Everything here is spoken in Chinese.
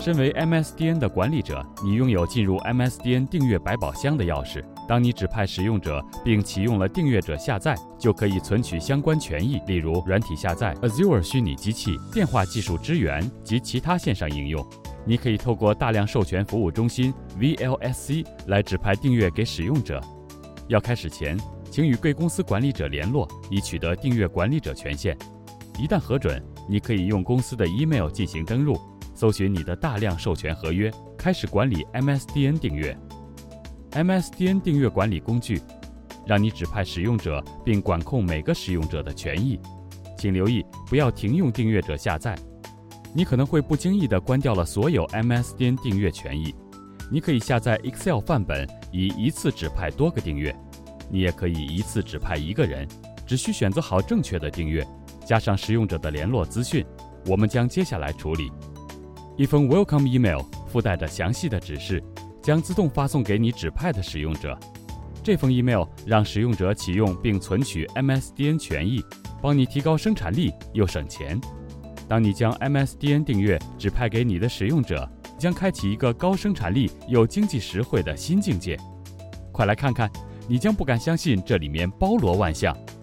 身为 MSDN 的管理者，你拥有进入 MSDN 订阅百宝箱的钥匙。当你指派使用者并启用了订阅者下载，就可以存取相关权益，例如软体下载、Azure 虚拟机器、电话技术支援及其他线上应用。你可以透过大量授权服务中心 VLSC 来指派订阅给使用者。要开始前，请与贵公司管理者联络，以取得订阅管理者权限。一旦核准，你可以用公司的 email 进行登录，搜寻你的大量授权合约，开始管理 MSDN 订阅。MSDN 订阅管理工具，让你指派使用者并管控每个使用者的权益。请留意，不要停用订阅者下载。你可能会不经意地关掉了所有 MSDN 订阅权益。你可以下载 Excel 范本，以一次指派多个订阅。你也可以一次指派一个人，只需选择好正确的订阅，加上使用者的联络资讯，我们将接下来处理。一封 Welcome Email 附带着详细的指示，将自动发送给你指派的使用者。这封 email 让使用者启用并存取 MSDN 权益，帮你提高生产力又省钱。当你将 MSDN 订阅指派给你的使用者，将开启一个高生产力又经济实惠的新境界。快来看看，你将不敢相信这里面包罗万象。